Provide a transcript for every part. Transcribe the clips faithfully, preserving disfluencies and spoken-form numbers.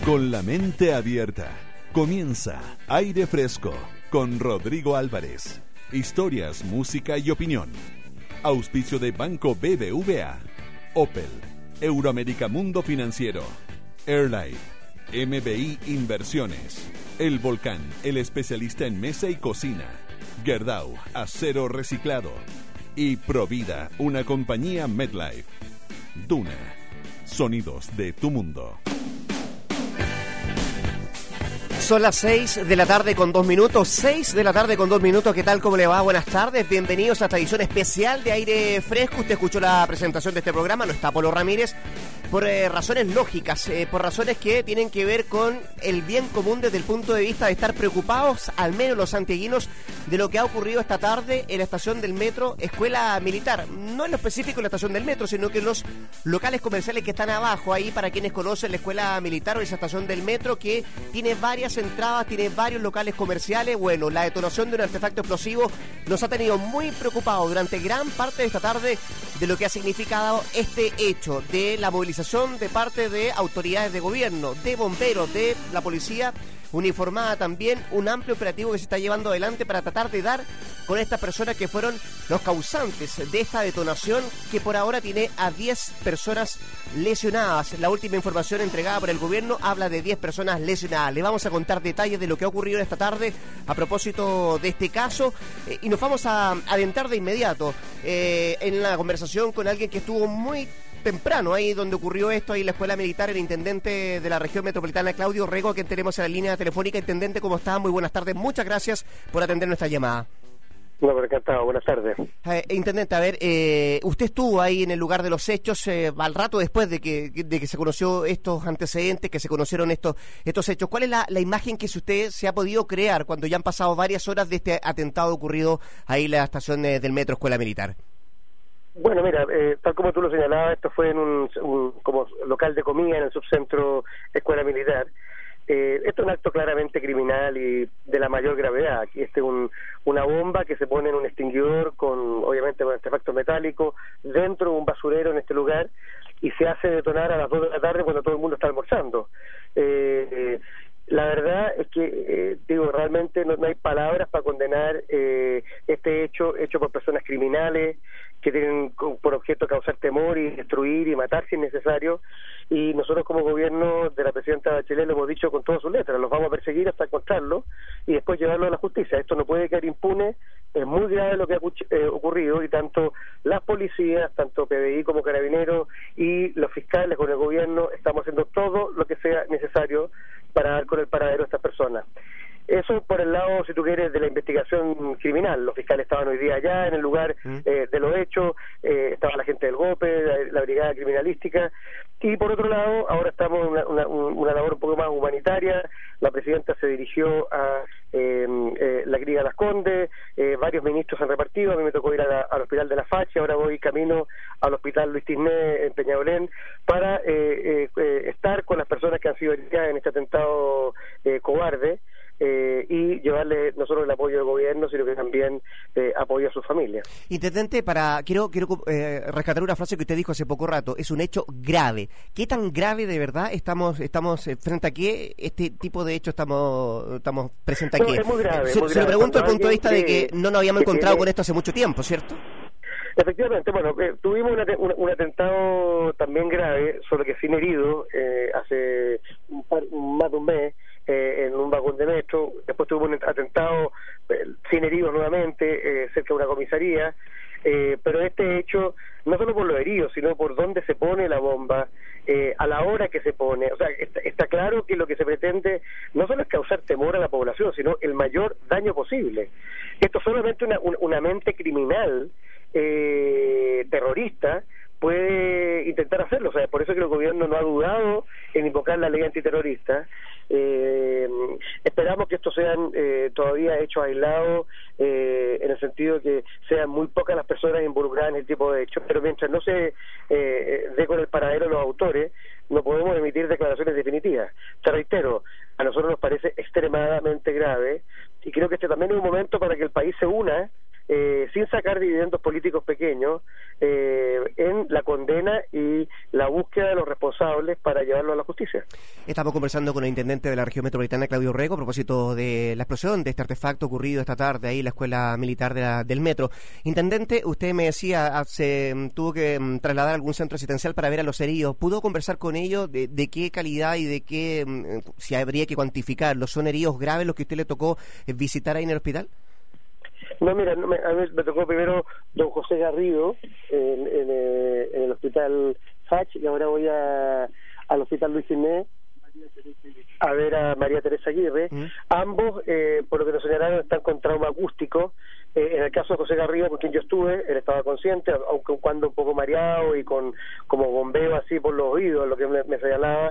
Con la mente abierta, comienza Aire Fresco con Rodrigo Álvarez. Historias, música y opinión. Auspicio de Banco B B V A, Opel, Euroamérica Mundo Financiero, Airline, M B I Inversiones, El Volcán, el especialista en mesa y cocina, Gerdau, acero reciclado y Provida, una compañía MedLife. Duna, sonidos de tu mundo. Son las seis de la tarde con dos minutos, seis de la tarde con dos minutos, ¿qué tal? ¿Cómo le va? Buenas tardes, bienvenidos a esta edición especial de Aire Fresco. Usted escuchó la presentación de este programa, no está Polo Ramírez, por eh, razones lógicas, eh, por razones que tienen que ver con el bien común desde el punto de vista de estar preocupados, al menos los santiaguinos, de lo que ha ocurrido esta tarde en la estación del metro Escuela Militar. No en lo específico en la estación del metro, sino que en los locales comerciales que están abajo, ahí para quienes conocen la Escuela Militar o esa estación del metro que tiene varias entradas, tiene varios locales comerciales. Bueno, la detonación de un artefacto explosivo nos ha tenido muy preocupados durante gran parte de esta tarde de lo que ha significado este hecho, de la movilización de parte de autoridades de gobierno, de bomberos, de la policía uniformada también, un amplio operativo que se está llevando adelante para tratar de dar con estas personas que fueron los causantes de esta detonación, que por ahora tiene a diez personas lesionadas. La última información entregada por el gobierno habla de diez personas lesionadas. Le vamos a contar detalles de lo que ha ocurrido esta tarde a propósito de este caso, eh, y nos vamos a adentrar de inmediato eh, en la conversación con alguien que estuvo muy temprano, ahí donde ocurrió esto, ahí en la Escuela Militar, el intendente de la región metropolitana, Claudio Rego, a quien tenemos en la línea telefónica. Intendente, ¿cómo está? Muy buenas tardes, muchas gracias por atender nuestra llamada. No, pero encantado, buenas tardes. Eh, intendente, a ver, eh, usted estuvo ahí en el lugar de los hechos eh, al rato después de que de que se conoció estos antecedentes, que se conocieron estos estos hechos. ¿Cuál es la, la imagen que usted se ha podido crear cuando ya han pasado varias horas de este atentado ocurrido ahí en la estación eh, del metro Escuela Militar? Bueno, mira, eh, tal como tú lo señalabas, esto fue en un, un como local de comida en el subcentro Escuela Militar. Eh, esto es un acto claramente criminal y de la mayor gravedad. Aquí este es un, una bomba que se pone en un extinguidor con, obviamente, con artefactos metálicos dentro de un basurero en este lugar, y se hace detonar a las dos de la tarde cuando todo el mundo está almorzando. Eh, eh, La verdad es que, eh, digo, realmente no, no hay palabras para condenar eh, este hecho, hecho por personas criminales que tienen por objeto causar temor y destruir y matar si es necesario, y nosotros como gobierno de la presidenta Bachelet lo hemos dicho con todas sus letras: los vamos a perseguir hasta encontrarlo y después llevarlo a la justicia. Esto no puede quedar impune, es muy grave lo que ha eh, ocurrido, y tanto las policías, tanto P B I como Carabineros y los fiscales con el gobierno estamos haciendo todo lo que sea necesario para dar con el paradero de estas personas. Eso por el lado, si tú quieres, de la investigación criminal. Los fiscales estaban hoy día allá en el lugar eh, de los hechos, eh, estaba la gente del GOPE, la, la brigada criminalística, y por otro lado, ahora estamos en una, una, una labor un poco más humanitaria. La presidenta se dirigió a eh, eh, la Clínica Las Condes, eh, varios ministros han repartido, a mí me tocó ir a la, al hospital de La Facha, ahora voy camino al hospital Luis Tisné en Peñalolén para eh, eh, eh, estar con las personas que han sido heridas en este atentado eh, cobarde. Eh, y llevarle no solo el apoyo del gobierno, sino que también eh, apoyo a sus familias. Intendente, para quiero quiero eh, rescatar una frase que usted dijo hace poco rato: es un hecho grave. ¿Qué tan grave de verdad estamos estamos eh, frente a qué este tipo de hecho estamos estamos presentes aquí? No, es muy grave. Se, muy se grave. lo pregunto desde el punto de vista que, de que no nos habíamos encontrado tiene... con esto hace mucho tiempo, ¿cierto? Efectivamente, bueno, eh, tuvimos una, un, un atentado también grave, solo que sin heridos, eh, hace un par, más de un mes, eh, en un vagón de metro. Después tuvimos un atentado eh, sin heridos nuevamente, eh, cerca de una comisaría, eh, pero este hecho, no solo por los heridos, sino por dónde se pone la bomba, eh, a la hora que se pone. O sea, está, está claro que lo que se pretende no solo es causar temor a la población, sino el mayor daño posible. Esto es solamente una, una mente criminal, eh, terrorista, puede intentar hacerlo. O sea, por eso que el gobierno no ha dudado en invocar la ley antiterrorista. Eh, esperamos que estos sean eh, todavía hechos aislados, eh, en el sentido de que sean muy pocas las personas involucradas en el tipo de hechos, pero mientras no se eh, dé con el paradero de los autores, no podemos emitir declaraciones definitivas. Te reitero, a nosotros nos parece extremadamente grave, y creo que este también es un momento para que el país se una eh, sin sacar dividendos políticos pequeños, eh, en la condena y la búsqueda de los responsables para llevarlo a la justicia. Estamos conversando con el intendente de la región metropolitana, Claudio Urrego, a propósito de la explosión de este artefacto ocurrido esta tarde ahí en la escuela militar de la, del metro. Intendente, usted me decía, se tuvo que um, trasladar a algún centro asistencial para ver a los heridos. ¿Pudo conversar con ellos de, de qué calidad y de qué, um, si habría que cuantificarlos? ¿Son heridos graves los que usted le tocó eh, visitar ahí en el hospital? No, mira, no, me, a mí me tocó primero don José Garrido en, en, eh, en el hospital Fach, y ahora voy a, al hospital Luis Inés a ver a María Teresa Aguirre. ¿Mm? Ambos, eh, por lo que nos señalaron, están con trauma acústico. Eh, en el caso de José Garrido, con quien yo estuve, él estaba consciente, aunque cuando un poco mareado y con como bombeo así por los oídos, lo que me, me señalaba.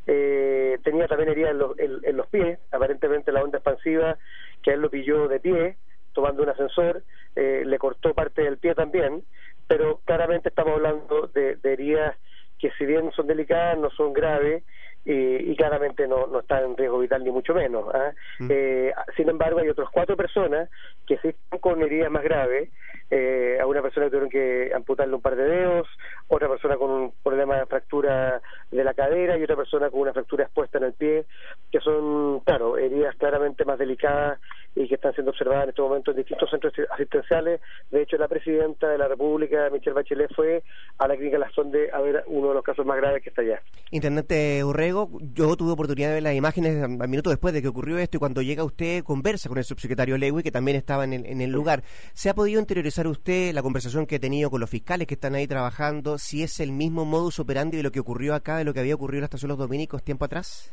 Eh, tenía también heridas en los, en, en los pies, aparentemente la onda expansiva que a él lo pilló de pie, tomando un ascensor, eh, le cortó parte del pie también, pero claramente estamos hablando de, de heridas que, si bien son delicadas, no son graves, eh, y claramente no, no están en riesgo vital ni mucho menos. ¿eh? Mm. Eh, sin embargo, hay otras cuatro personas que sí están con heridas más graves. Eh, a una persona que tuvieron que amputarle un par de dedos, otra persona con un problema de fractura de la cadera y otra persona con una fractura expuesta en el pie, que son, claro, heridas claramente más delicadas y que están siendo observadas en este momento en distintos centros asistenciales. De hecho, la presidenta de la República, Michelle Bachelet, fue a la clínica Las Sonde a ver uno de los casos más graves que está allá. Intendente Urrego, yo tuve oportunidad de ver las imágenes al minuto después de que ocurrió esto, y cuando llega usted conversa con el subsecretario Lewy, que también estaba en el, en el lugar. ¿Se ha podido interiorizar usted la conversación que ha tenido con los fiscales que están ahí trabajando, si es el mismo modus operandi de lo que ocurrió acá, de lo que había ocurrido en la estación Los Dominicos tiempo atrás?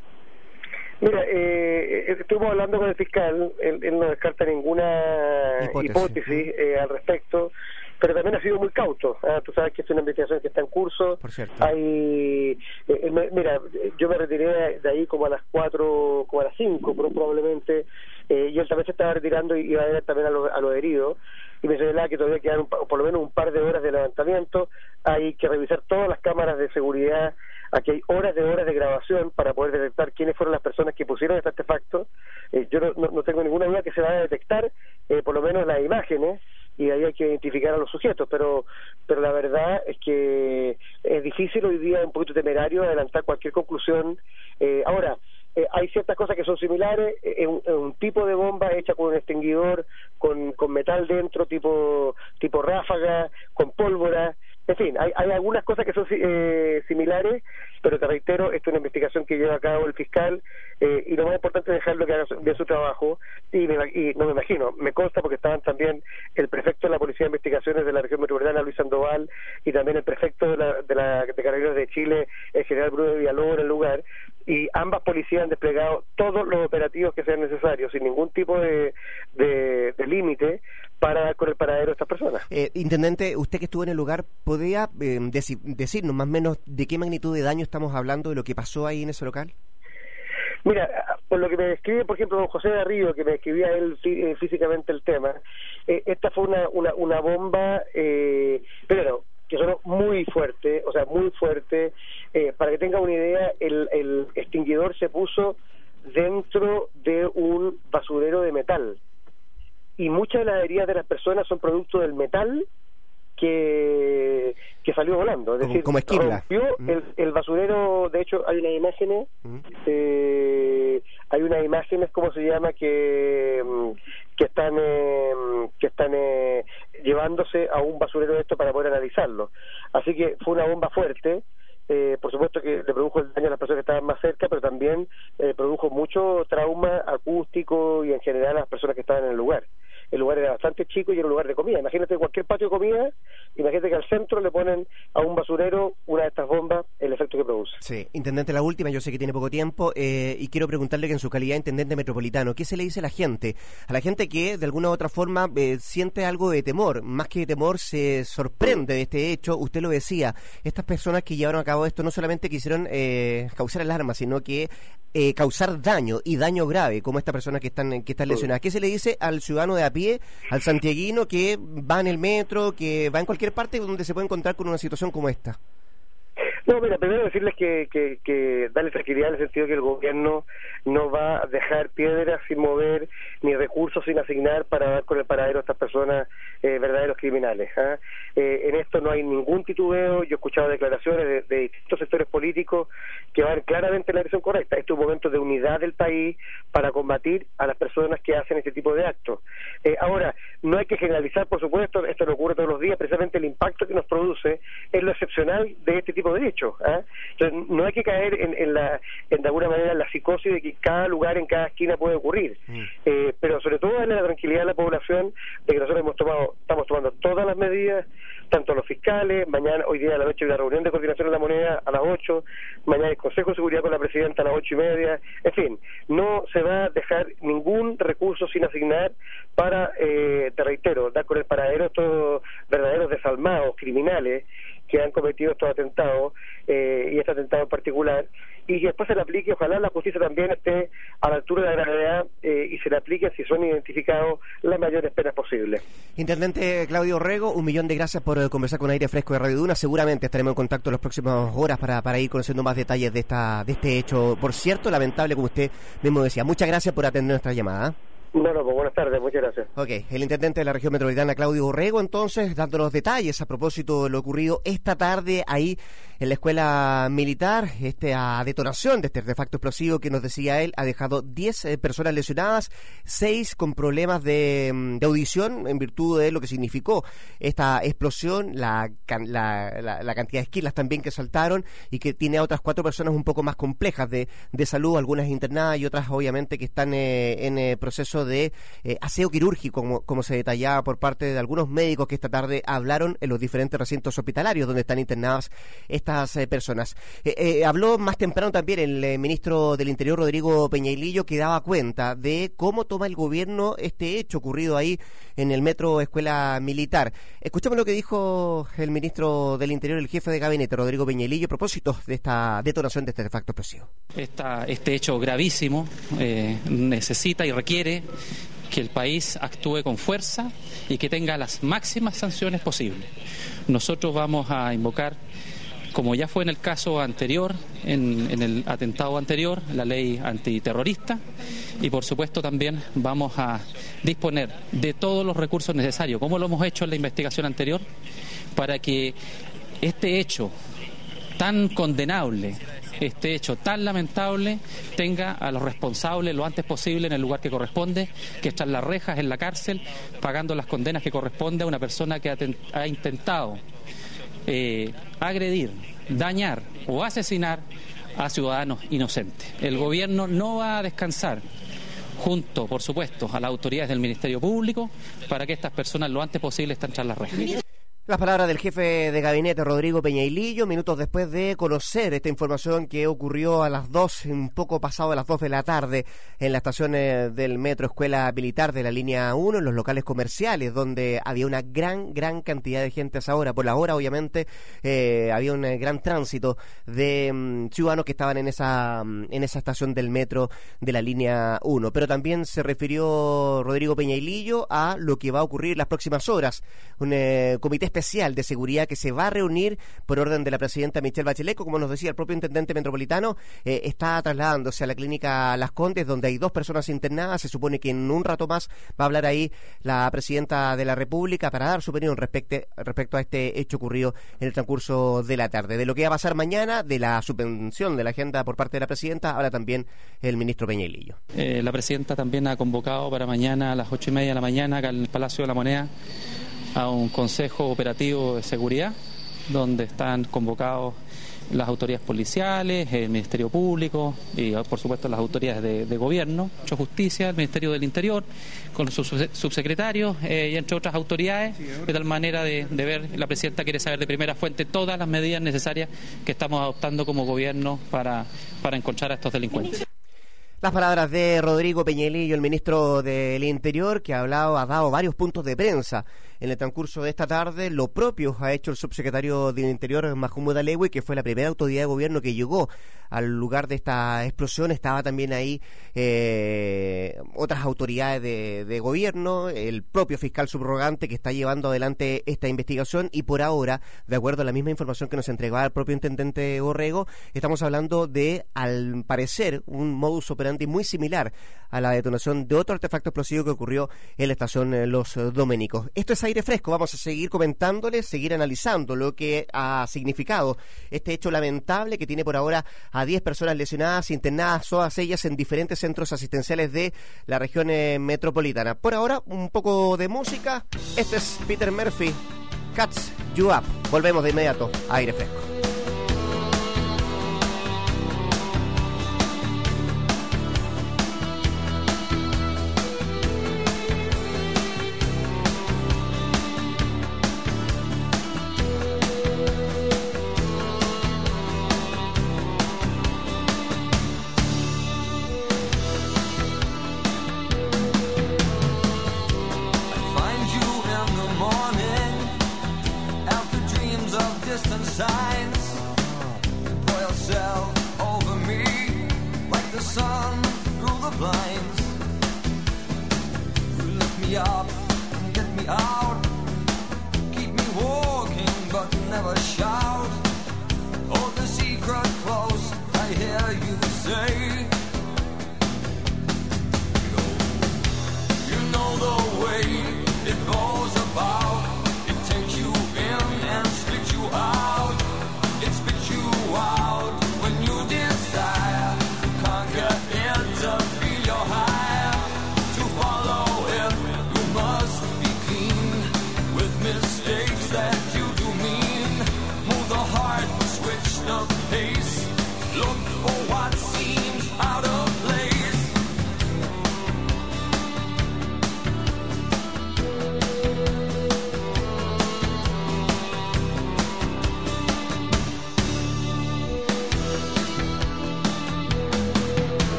Mira, eh, estuvimos hablando con el fiscal, él, él no descarta ninguna hipótesis, hipótesis eh, al respecto, pero también ha sido muy cauto. ¿eh? Tú sabes que es una investigación que está en curso. Por cierto. Hay, eh, me, mira, yo me retiré de ahí como a las cuatro, como a las cinco, probablemente, eh, y él también se estaba retirando y iba a ver también a los a lo heridos, y me señalaba que todavía quedan un, por lo menos un par de horas de levantamiento. Hay que revisar todas las cámaras de seguridad. Aquí hay horas de horas de grabación para poder detectar quiénes fueron las personas que pusieron este artefacto. Eh, yo no, no, no tengo ninguna duda que se van a detectar eh, por lo menos las imágenes, y ahí hay que identificar a los sujetos, pero pero la verdad es que es difícil hoy día, un poquito temerario, adelantar cualquier conclusión. Eh, ahora, eh, hay ciertas cosas que son similares, eh, un, un tipo de bomba hecha con un extinguidor, con, con metal dentro, tipo tipo ráfaga, con pólvora. En fin, hay, hay algunas cosas que son eh, similares, pero te reitero, esto es una investigación que lleva a cabo el fiscal, eh, y lo más importante es dejarlo que haga bien su trabajo, y, me, y no me imagino, me consta porque estaban también el prefecto de la Policía de Investigaciones de la región metropolitana, Luis Sandoval, y también el prefecto de la de, la, de Carabineros de Chile, el general Bruno Villalobos, en el lugar, y ambas policías han desplegado todos los operativos que sean necesarios, sin ningún tipo de, de, de límite, para dar con el paradero de estas personas. Eh, Intendente, usted que estuvo en el lugar, ¿podría eh, deci- decirnos más o menos de qué magnitud de daño estamos hablando, de lo que pasó ahí en ese local? Mira, por lo que me describe, por ejemplo, don José Garrido, que me describía él fí- físicamente el tema, eh, esta fue una, una, una bomba, eh, primero, que sonó muy fuerte, o sea, muy fuerte. Eh, para que tenga una idea, el, el extinguidor se puso dentro de un basurero de metal, y muchas de las heridas de las personas son producto del metal que que salió volando, es como, decir, como rompió mm. el, el basurero. De hecho, hay unas imágenes, mm. eh, hay unas imágenes, ¿cómo se llama?, que que están eh, que están eh, llevándose a un basurero de esto para poder analizarlo. Así que fue una bomba fuerte. Eh, por supuesto que le produjo el daño a las personas que estaban más cerca, pero también eh, produjo mucho trauma acústico y en general a las personas que estaban en el lugar. El lugar era bastante chico y era un lugar de comida. Imagínate cualquier patio de comida, imagínate que al centro le ponen a un basurero una de estas bombas, el efecto que produce. Sí, intendente, la última, yo sé que tiene poco tiempo, eh, y quiero preguntarle que en su calidad de intendente metropolitano, ¿qué se le dice a la gente? A la gente que de alguna u otra forma eh, siente algo de temor, más que de temor se sorprende de este hecho. Usted lo decía, estas personas que llevaron a cabo esto no solamente quisieron eh, causar alarma, sino que eh, causar daño, y daño grave, como esta persona que están que están lesionadas. ¿Qué se le dice al ciudadano de a pie, al santiaguino que va en el metro, que va en cualquier parte donde se puede encontrar con una situación como esta? No, mira, primero decirles que, que, que darle tranquilidad en el sentido que el gobierno no va a dejar piedras sin mover ni recursos sin asignar para dar con el paradero a estas personas eh, verdaderos criminales. ¿eh? Eh, en esto no hay ningún titubeo. Yo he escuchado declaraciones de, de distintos sectores políticos que van claramente en la dirección correcta. Este es un momento de unidad del país para combatir a las personas que hacen este tipo de actos. Eh, ahora, no hay que generalizar, por supuesto, esto no ocurre todos los días, precisamente el impacto que nos produce es lo excepcional de este tipo de hechos. ¿eh? Entonces, no hay que caer en, en la, en de alguna manera en la psicosis de que cada lugar, en cada esquina puede ocurrir. Mm. Eh, pero sobre todo darle la tranquilidad a la población de que nosotros hemos tomado, estamos tomando todas las medidas, tanto los fiscales, mañana, hoy día a la noche hay una reunión de coordinación de la moneda a las ocho, mañana el Consejo de Seguridad con la Presidenta a las ocho y media, en fin, no se va a dejar ningún recurso sin asignar para, eh, te reitero, dar con el paradero a estos verdaderos desalmados, criminales, que han cometido estos atentados, eh, y este atentado en particular, y que después se le aplique, ojalá la justicia también esté a la altura de la gravedad eh, y se le aplique, si son identificados, las mayores penas posibles. Intendente Claudio Rego, un millón de gracias por eh, conversar con Aire Fresco de Radio Duna. Seguramente estaremos en contacto en las próximas horas para, para ir conociendo más detalles de esta de este hecho, por cierto, lamentable, como usted mismo decía. Muchas gracias por atender nuestra llamada. No, no, pues buenas tardes, muchas gracias. Ok, el intendente de la región metropolitana, Claudio Urrego, entonces, dándonos detalles a propósito de lo ocurrido esta tarde ahí en la escuela militar. Esta detonación de este artefacto explosivo que nos decía él ha dejado diez eh, personas lesionadas, seis con problemas de, de audición en virtud de lo que significó esta explosión, la, la, la, la cantidad de esquilas también que saltaron y que tiene a otras cuatro personas un poco más complejas de, de salud, algunas internadas y otras obviamente que están eh, en eh, proceso de eh, aseo quirúrgico, como, como se detallaba por parte de algunos médicos que esta tarde hablaron en los diferentes recintos hospitalarios donde están internadas estas eh, personas. Eh, eh, habló más temprano también el eh, ministro del Interior, Rodrigo Peñailillo, que daba cuenta de cómo toma el gobierno este hecho ocurrido ahí en el metro Escuela Militar. Escuchamos lo que dijo el ministro del Interior, el jefe de gabinete, Rodrigo Peñailillo, a propósito de esta detonación de este artefacto explosivo. Esta, este hecho gravísimo eh, necesita y requiere que el país actúe con fuerza y que tenga las máximas sanciones posibles. Nosotros vamos a invocar, como ya fue en el caso anterior, en, en el atentado anterior, la ley antiterrorista, y por supuesto también vamos a disponer de todos los recursos necesarios, como lo hemos hecho en la investigación anterior, para que este hecho tan condenable, este hecho tan lamentable, tenga a los responsables lo antes posible en el lugar que corresponde, que está en las rejas, en la cárcel, pagando las condenas que corresponde a una persona que ha, ha intentado eh, agredir, dañar o asesinar a ciudadanos inocentes. El gobierno no va a descansar, junto, por supuesto, a las autoridades del Ministerio Público, para que estas personas lo antes posible estén tras las rejas. Las palabras del jefe de gabinete, Rodrigo Peñailillo, minutos después de conocer esta información que ocurrió a las dos, un poco pasado de las dos de la tarde, en la estación del metro Escuela Militar de la línea uno, en los locales comerciales, donde había una gran, gran cantidad de gente a esa hora. Por la hora, obviamente, eh, había un gran tránsito de um, ciudadanos que estaban en esa, um, en esa estación del metro de la línea uno. Pero también se refirió Rodrigo Peñailillo a lo que va a ocurrir en las próximas horas. Un eh, comité especial de seguridad que se va a reunir por orden de la presidenta Michelle Bachelet, como nos decía el propio intendente metropolitano, eh, está trasladándose a la clínica Las Condes, donde hay dos personas internadas. Se supone que en un rato más va a hablar ahí la presidenta de la República para dar su opinión respecto, respecto a este hecho ocurrido en el transcurso de la tarde. De lo que va a pasar mañana, de la suspensión de la agenda por parte de la presidenta, habla también el ministro Peñailillo. Eh, la presidenta también ha convocado para mañana a las ocho y media de la mañana acá en el Palacio de la Moneda a un consejo operativo de seguridad donde están convocados las autoridades policiales, el Ministerio Público y por supuesto las autoridades de, de gobierno, de justicia, el Ministerio del Interior, con sus subsecretarios eh, y entre otras autoridades, de tal manera de, de ver, la presidenta quiere saber de primera fuente todas las medidas necesarias que estamos adoptando como gobierno para, para encontrar a estos delincuentes. Las palabras de Rodrigo Peñailillo, el ministro del Interior, que ha hablado, ha dado varios puntos de prensa en el transcurso de esta tarde. Lo propio ha hecho el subsecretario del Interior, Mahmoud Alewi, que fue la primera autoridad de gobierno que llegó al lugar de esta explosión. Estaba también ahí eh, otras autoridades de, de gobierno, el propio fiscal subrogante que está llevando adelante esta investigación, y por ahora, de acuerdo a la misma información que nos entregaba el propio intendente Borrego, estamos hablando de, al parecer, un modus operandi muy similar a la detonación de otro artefacto explosivo que ocurrió en la estación Los Doménicos. Esto es Aire Fresco, vamos a seguir comentándoles, seguir analizando lo que ha significado este hecho lamentable que tiene por ahora a diez personas lesionadas, internadas, todas ellas en diferentes centros asistenciales de la región eh, metropolitana. Por ahora, un poco de música. Este es Peter Murphy, Catch You Up. Volvemos de inmediato a Aire Fresco.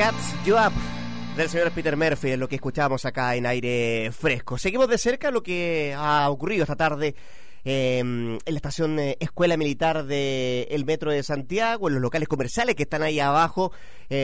Cut You Up del señor Peter Murphy, es lo que escuchamos acá en Aire Fresco. Seguimos de cerca lo que ha ocurrido esta tarde Eh, en la estación eh, Escuela Militar del Metro de Santiago, en los locales comerciales que están ahí abajo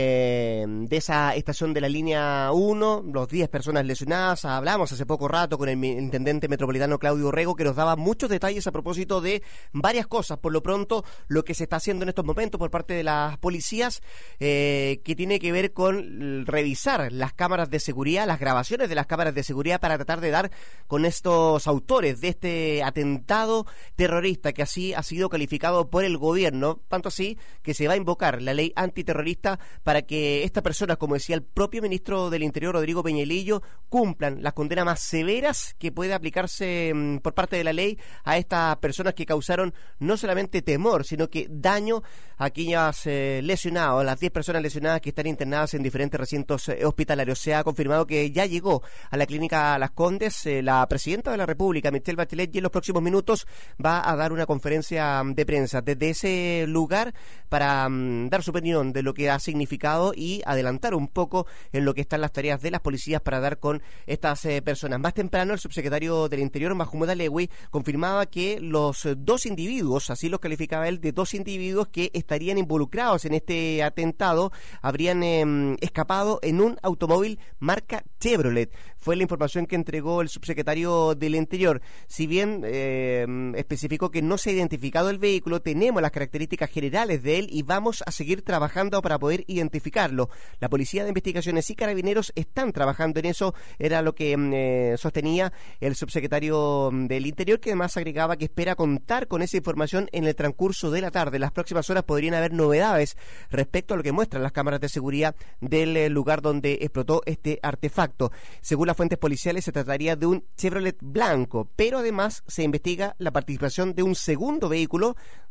eh, de esa estación de la línea uno, los diez personas lesionadas. Hablamos hace poco rato con el intendente metropolitano Claudio Rego, que nos daba muchos detalles a propósito de varias cosas. Por lo pronto, lo que se está haciendo en estos momentos por parte de las policías, eh, que tiene que ver con revisar las cámaras de seguridad, las grabaciones de las cámaras de seguridad, para tratar de dar con estos autores de este atentado terrorista, que así ha sido calificado por el gobierno, tanto así que se va a invocar la ley antiterrorista para que estas personas, como decía el propio ministro del Interior, Rodrigo Peñalillo, cumplan las condenas más severas que puede aplicarse mmm, por parte de la ley a estas personas que causaron no solamente temor, sino que daño a aquellas eh, lesionadas, las diez personas lesionadas que están internadas en diferentes recintos eh, hospitalarios. Se ha confirmado que ya llegó a la clínica Las Condes eh, la presidenta de la República, Michelle Bachelet, y en los próximos minutos va a dar una conferencia de prensa desde ese lugar para um, dar su opinión de lo que ha significado y adelantar un poco en lo que están las tareas de las policías para dar con estas eh, personas. Más temprano, el subsecretario del Interior, Mahmoud Alewi, confirmaba que los eh, dos individuos, así los calificaba él, de dos individuos que estarían involucrados en este atentado, habrían eh, escapado en un automóvil marca Chevrolet. Fue la información que entregó el subsecretario del Interior. Si bien eh, especificó que no se ha identificado el vehículo, tenemos las características generales de él y vamos a seguir trabajando para poder identificarlo. La Policía de Investigaciones y Carabineros están trabajando en eso, era lo que eh, sostenía el subsecretario del Interior, que además agregaba que espera contar con esa información en el transcurso de la tarde. En las próximas horas podrían haber novedades respecto a lo que muestran las cámaras de seguridad del eh, lugar donde explotó este artefacto. Según las fuentes policiales, se trataría de un Chevrolet blanco, pero además se investiga la participación de un segundo vehículo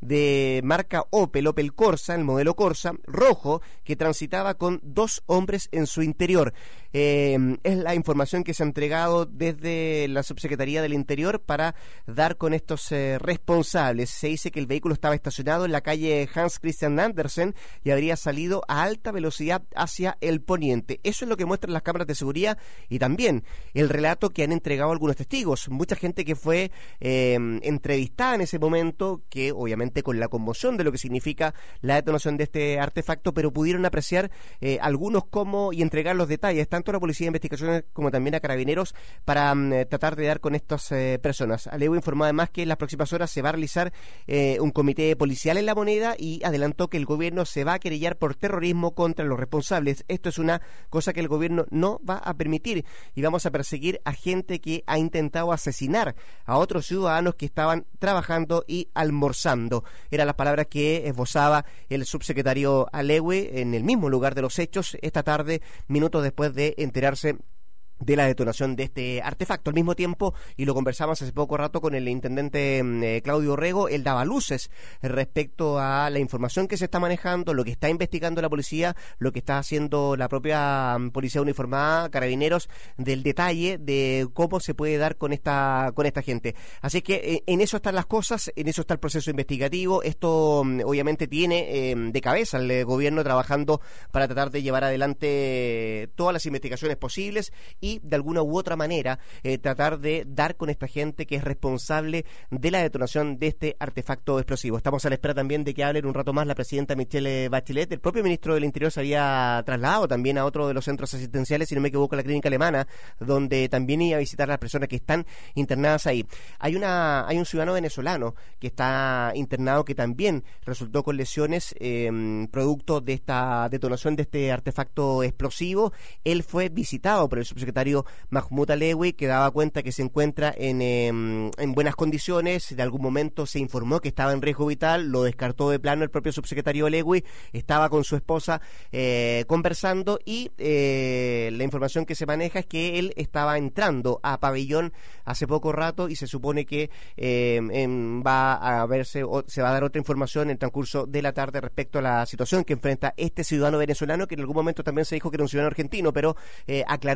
de marca Opel, Opel Corsa, el modelo Corsa, rojo, que transitaba con dos hombres en su interior. Eh, es la información que se ha entregado desde la Subsecretaría del Interior para dar con estos eh, responsables. Se dice que el vehículo estaba estacionado en la calle Hans Christian Andersen y habría salido a alta velocidad hacia el poniente. Eso es lo que muestran las cámaras de seguridad y también el relato que han entregado algunos testigos. Mucha gente que fue eh, entrevistada en ese momento, que obviamente con la conmoción de lo que significa la detonación de este artefacto, pero pudieron apreciar eh, algunos cómo y entregar los detalles, tanto a la Policía de Investigaciones como también a Carabineros, para um, tratar de dar con estas eh, personas. Alevo informó además que en las próximas horas se va a realizar eh, un comité policial en La Moneda y adelantó que el gobierno se va a querellar por terrorismo contra los responsables. Esto es una cosa que el gobierno no va a permitir y vamos a perseguir a gente que ha intentado asesinar a otros ciudadanos que estaban trabajando y almorzando. Eran las palabras que esbozaba el subsecretario Alewi en el mismo lugar de los hechos esta tarde, minutos después de enterarse de la detonación de este artefacto. Al mismo tiempo, y lo conversamos hace poco rato con el intendente eh, Claudio Rego, él daba luces respecto a la información que se está manejando, lo que está investigando la policía, lo que está haciendo la propia um, policía uniformada, Carabineros, del detalle de cómo se puede dar con esta con esta gente. Así que eh, en eso están las cosas, en eso está el proceso investigativo. Esto um, obviamente tiene eh, de cabeza el eh, gobierno trabajando para tratar de llevar adelante todas las investigaciones posibles y de alguna u otra manera eh, tratar de dar con esta gente que es responsable de la detonación de este artefacto explosivo. Estamos a la espera también de que hable en un rato más la presidenta Michelle Bachelet. El propio ministro del Interior se había trasladado también a otro de los centros asistenciales, si no me equivoco, la clínica alemana, donde también iba a visitar a las personas que están internadas ahí. Hay una hay un ciudadano venezolano que está internado que también resultó con lesiones eh, producto de esta detonación de este artefacto explosivo. Él fue visitado por el subsecretario Mahmoud Alewi, que daba cuenta que se encuentra en, eh, en buenas condiciones. En algún momento se informó que estaba en riesgo vital, lo descartó de plano el propio subsecretario Alewi. Estaba con su esposa eh, conversando y eh, la información que se maneja es que él estaba entrando a pabellón hace poco rato y se supone que eh, en, va a verse o se va a dar otra información en el transcurso de la tarde respecto a la situación que enfrenta este ciudadano venezolano, que en algún momento también se dijo que era un ciudadano argentino, pero eh, aclaró el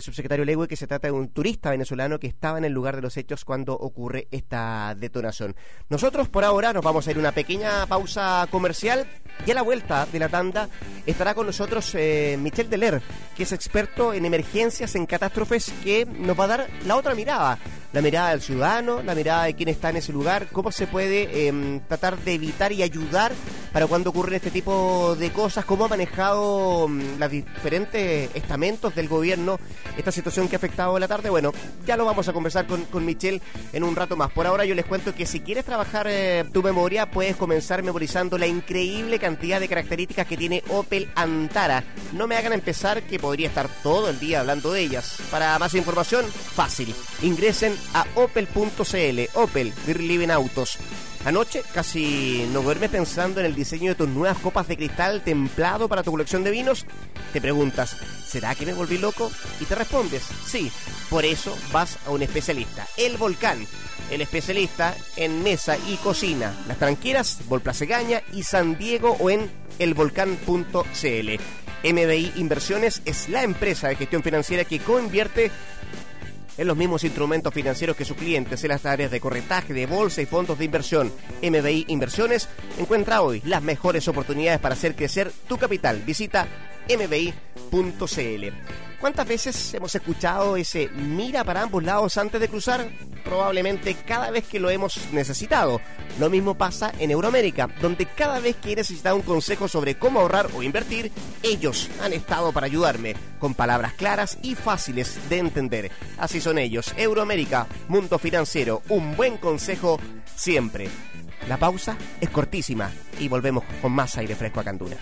el subsecretario Legue que se trata de un turista venezolano que estaba en el lugar de los hechos cuando ocurre esta detonación. Nosotros por ahora nos vamos a ir a una pequeña pausa comercial y a la vuelta de la tanda estará con nosotros eh, Michel Deler, que es experto en emergencias, en catástrofes, que nos va a dar la otra mirada, la mirada del ciudadano, la mirada de quién está en ese lugar, cómo se puede eh, tratar de evitar y ayudar para cuando ocurren este tipo de cosas, cómo ha manejado um, los diferentes estamentos del gobierno esta situación que ha afectado la tarde. Bueno, ya lo vamos a conversar con, con Michel en un rato más. Por ahora yo les cuento que si quieres trabajar eh, tu memoria, puedes comenzar memorizando la increíble cantidad de características que tiene Opel Antara. No me hagan empezar, que podría estar todo el día hablando de ellas. Para más información, fácil, ingresen a opel punto cl. Opel, We Live in Autos. Anoche casi no duermes pensando en el diseño de tus nuevas copas de cristal templado para tu colección de vinos. Te preguntas, ¿será que me volví loco? Y te respondes, sí. Por eso vas a un especialista, El Volcán. El especialista en mesa y cocina. Las tranqueras, Volplaza Gaña y San Diego, o en el volcán punto cl. M B I Inversiones es la empresa de gestión financiera que coinvierte en los mismos instrumentos financieros que sus clientes en las áreas de corretaje, de bolsa y fondos de inversión. M B I Inversiones encuentra hoy las mejores oportunidades para hacer crecer tu capital. Visita m b i punto cl. ¿Cuántas veces hemos escuchado ese mira para ambos lados antes de cruzar? Probablemente cada vez que lo hemos necesitado. Lo mismo pasa en Euroamérica, donde cada vez que he necesitado un consejo sobre cómo ahorrar o invertir, ellos han estado para ayudarme, con palabras claras y fáciles de entender. Así son ellos. Euroamérica, mundo financiero, un buen consejo siempre. La pausa es cortísima y volvemos con más aire fresco a Canduna.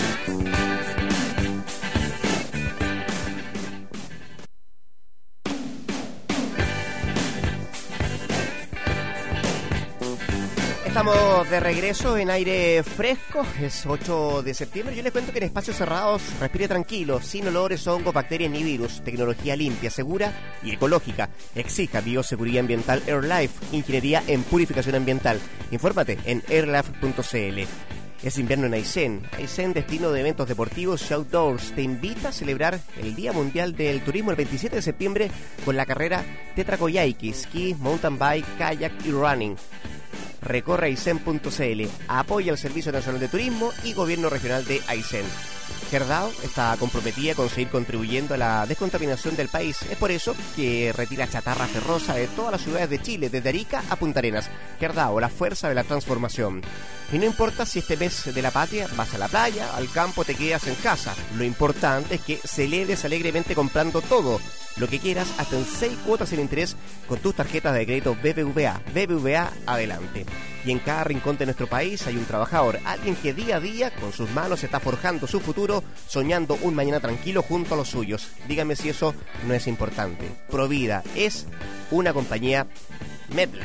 Estamos de regreso en aire fresco, es ocho de septiembre. Yo les cuento que en espacios cerrados respire tranquilo, sin olores, hongos, bacterias ni virus. Tecnología limpia, segura y ecológica. Exija bioseguridad ambiental AirLife, ingeniería en purificación ambiental. Infórmate en airlife punto cl. Es invierno en Aysén. Aysén, destino de eventos deportivos y outdoors, te invita a celebrar el Día Mundial del Turismo el veintisiete de septiembre con la carrera Tetracoyhaique, esquí, mountain bike, kayak y running. Recorre aysén punto cl. Apoya el Servicio Nacional de Turismo y Gobierno Regional de Aysén. Gerdau está comprometida con seguir contribuyendo a la descontaminación del país. Es por eso que retira chatarra ferrosa de todas las ciudades de Chile, desde Arica a Punta Arenas. Gerdau, la fuerza de la transformación. Y no importa si este mes de la patria vas a la playa, al campo, te quedas en casa. Lo importante es que celebres alegremente comprando todo lo que quieras, hasta en seis cuotas sin interés con tus tarjetas de crédito B B V A. B B V A, adelante. Y en cada rincón de nuestro país hay un trabajador, alguien que día a día con sus manos está forjando su futuro, soñando un mañana tranquilo junto a los suyos. Dígame si eso no es importante. Provida es una compañía Medland.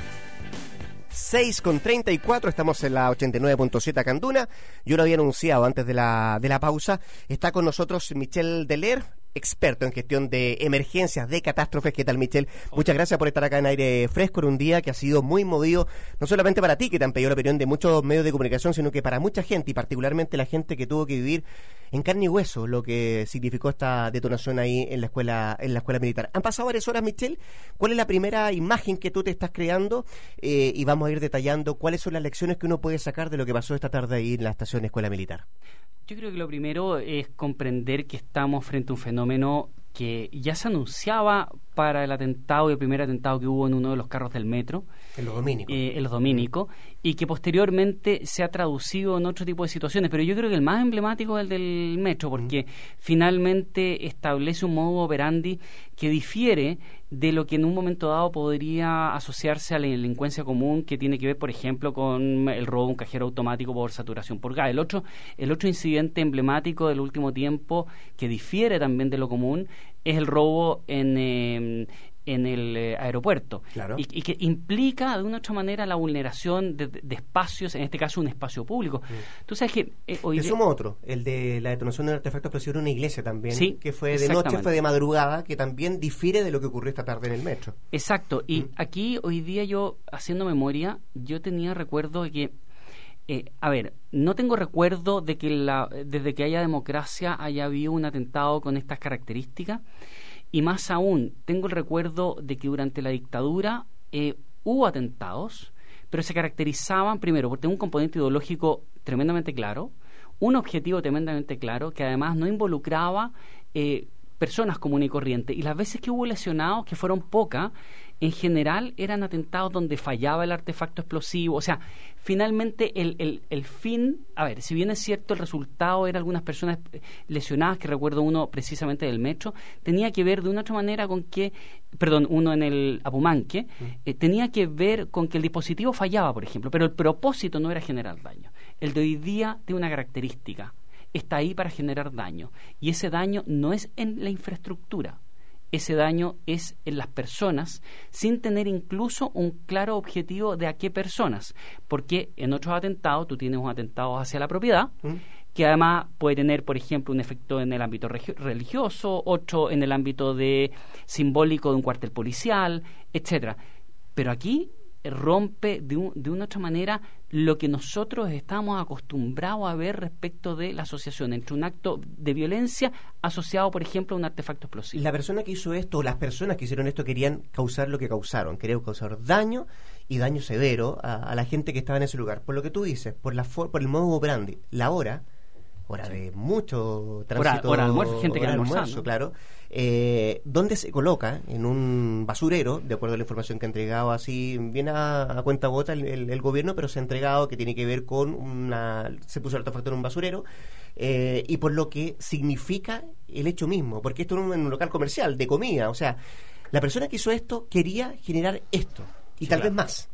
seis con treinta y cuatro, estamos en la ochenta y nueve punto siete Canduna. Yo lo había anunciado antes de la, de la pausa. Está con nosotros Michel Deler, experto en gestión de emergencias, de catástrofes. ¿Qué tal, Michel? Muchas gracias por estar acá en aire fresco en un día que ha sido muy movido, no solamente para ti, que te han pedido la opinión de muchos medios de comunicación, sino que para mucha gente, y particularmente la gente que tuvo que vivir en carne y hueso lo que significó esta detonación ahí en la escuela en la escuela militar. Han pasado varias horas, Michel. ¿Cuál es la primera imagen que tú te estás creando? Eh, y vamos a ir detallando cuáles son las lecciones que uno puede sacar de lo que pasó esta tarde ahí en la estación Escuela Militar. Yo creo que lo primero es comprender que estamos frente a un fenómeno que ya se anunciaba para el atentado y el primer atentado que hubo en uno de los carros del metro. En los dominicos. Eh, en los dominicos, y que posteriormente se ha traducido en otro tipo de situaciones. Pero yo creo que el más emblemático es el del metro, porque mm. finalmente establece un modo operandi que difiere de lo que en un momento dado podría asociarse a la delincuencia común, que tiene que ver, por ejemplo, con el robo de un cajero automático por saturación por gas. El otro, el otro incidente emblemático del último tiempo, que difiere también de lo común, es el robo en... Eh, en el eh, aeropuerto, claro. y, y que implica de una u otra manera la vulneración de, de espacios, en este caso un espacio público. Mm. Tú sabes que eh, hoy le sumo otro, el de la detonación de un artefacto explosivo en una iglesia también, sí, que fue de noche, fue de madrugada, que también difiere de lo que ocurrió esta tarde en el metro. Exacto, y mm. aquí hoy día yo, haciendo memoria, yo tenía recuerdo de que Eh, a ver, no tengo recuerdo de que la, desde que haya democracia haya habido un atentado con estas características, y más aún, tengo el recuerdo de que durante la dictadura eh, hubo atentados, pero se caracterizaban, primero, por tener un componente ideológico tremendamente claro, un objetivo tremendamente claro, que además no involucraba eh, personas comunes y corrientes. Y las veces que hubo lesionados, que fueron pocas, en general eran atentados donde fallaba el artefacto explosivo. O sea, finalmente el, el, el fin, a ver, si bien es cierto el resultado era algunas personas lesionadas, que recuerdo uno precisamente del metro, tenía que ver de una otra manera con que, perdón, uno en el Apumanque, eh, tenía que ver con que el dispositivo fallaba, por ejemplo, pero el propósito no era generar daño. El de hoy día tiene una característica: está ahí para generar daño, y ese daño no es en la infraestructura, ese daño es en las personas, sin tener incluso un claro objetivo de a qué personas, porque en otros atentados tú tienes un atentado hacia la propiedad, ¿Mm? que además puede tener, por ejemplo, un efecto en el ámbito religioso, otro en el ámbito de simbólico de un cuartel policial, etcétera. Pero aquí rompe de, un, de una otra manera lo que nosotros estamos acostumbrados a ver respecto de la asociación entre un acto de violencia asociado, por ejemplo, a un artefacto explosivo. La persona que hizo esto, o las personas que hicieron esto, querían causar lo que causaron, querían causar daño, y daño severo a, a la gente que estaba en ese lugar. Por lo que tú dices, por la for, por el modo operandi, la hora, hora sí. de mucho tránsito, hora, hora almuerzo, gente que almuerzo, almorzando, claro, eh, donde se coloca en un basurero, de acuerdo a la información que ha entregado así bien a, a cuenta gota el, el, el gobierno, pero se ha entregado que tiene que ver con una, se puso el artefacto en un basurero, eh, y por lo que significa el hecho mismo, porque esto es un, en un local comercial de comida, o sea, la persona que hizo esto quería generar esto y sí, tal claro. vez más.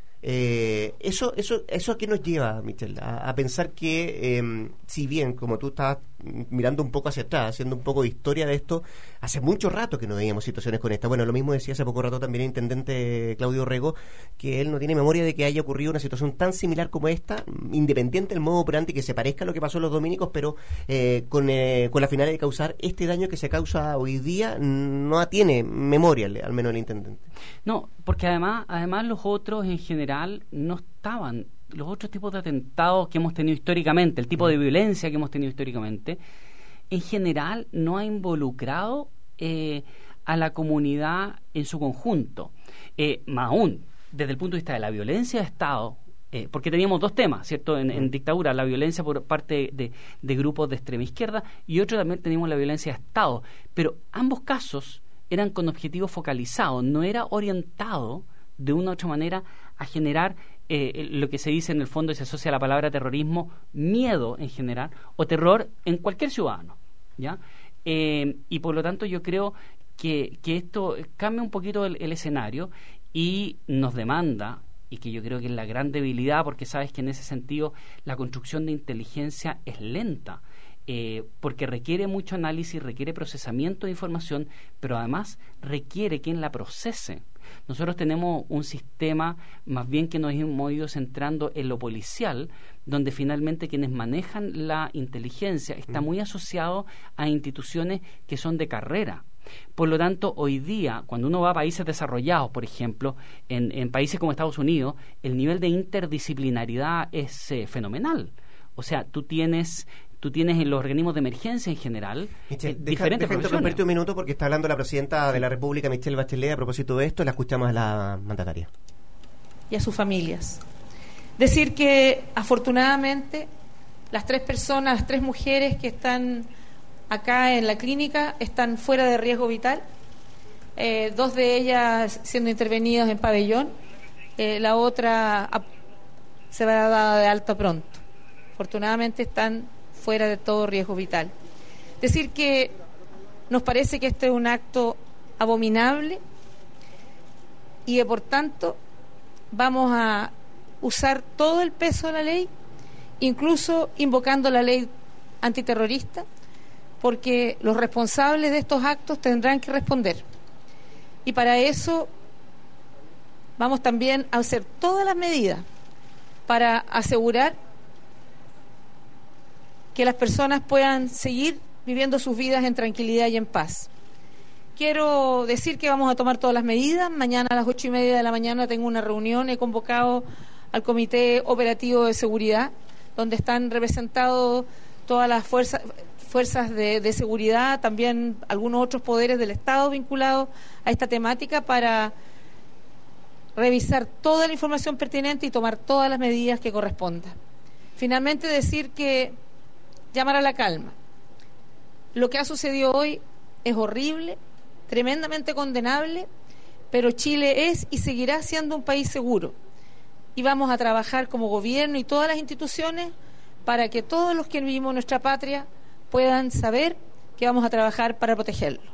Eh, eso, eso, eso a qué nos lleva, Michelle, a, a pensar que eh, si bien, como tú estás mirando un poco hacia atrás, haciendo un poco de historia de esto, hace mucho rato que no veíamos situaciones con esta. Bueno, lo mismo decía hace poco rato también el intendente Claudio Rego, que él no tiene memoria de que haya ocurrido una situación tan similar como esta, independiente del modo operante, que se parezca a lo que pasó en los dominicos, pero eh, con, eh, con la finalidad de causar este daño que se causa hoy día, no tiene memoria, al menos el intendente. No, porque además, además los otros en general no estaban, los otros tipos de atentados que hemos tenido históricamente, el tipo de violencia que hemos tenido históricamente, en general no ha involucrado eh, a la comunidad en su conjunto. Eh, más aún, desde el punto de vista de la violencia de Estado, eh, porque teníamos dos temas, ¿cierto? En, en dictadura, la violencia por parte de, de grupos de extrema izquierda, y otro también teníamos la violencia de Estado. Pero ambos casos eran con objetivo focalizado, no era orientado de una u otra manera a generar eh, lo que se dice en el fondo, y se asocia a la palabra terrorismo, miedo en general, o terror en cualquier ciudadano, ¿ya? Eh, y por lo tanto yo creo que, que esto cambia un poquito el, el escenario y nos demanda, y que yo creo que es la gran debilidad, porque sabes que en ese sentido la construcción de inteligencia es lenta, Eh, porque requiere mucho análisis, requiere procesamiento de información, pero además requiere quien la procese. Nosotros tenemos un sistema más bien que nos hemos ido centrando en lo policial, donde finalmente quienes manejan la inteligencia está muy asociado a instituciones que son de carrera. Por lo tanto, hoy día, cuando uno va a países desarrollados, por ejemplo, en, en países como Estados Unidos, el nivel de interdisciplinaridad es eh, fenomenal. O sea, tú tienes... Tú tienes en los organismos de emergencia en general Michelle, eh, deja, diferentes deja profesiones. un minuto porque está hablando la presidenta de la República, Michelle Bachelet, a propósito de esto. La escuchamos a la mandataria. Y a sus familias. Decir que afortunadamente las tres personas, las tres mujeres que están acá en la clínica están fuera de riesgo vital. Eh, dos de ellas siendo intervenidas en pabellón. Eh, la otra a, se va a dar de alta pronto. Afortunadamente están fuera de todo riesgo vital. Decir que nos parece que este es un acto abominable y que por tanto vamos a usar todo el peso de la ley, incluso invocando la ley antiterrorista, porque los responsables de estos actos tendrán que responder. Y para eso vamos también a hacer todas las medidas para asegurar que las personas puedan seguir viviendo sus vidas en tranquilidad y en paz. Quiero decir que vamos a tomar todas las medidas. Mañana a las ocho y media de la mañana tengo una reunión. He convocado al Comité Operativo de Seguridad, donde están representados todas las fuerzas, fuerzas de, de seguridad, también algunos otros poderes del Estado vinculados a esta temática para revisar toda la información pertinente y tomar todas las medidas que correspondan. Finalmente, decir que llamar a la calma. Lo que ha sucedido hoy es horrible, tremendamente condenable, pero Chile es y seguirá siendo un país seguro. Y vamos a trabajar como gobierno y todas las instituciones para que todos los que vivimos en nuestra patria puedan saber que vamos a trabajar para protegerlo.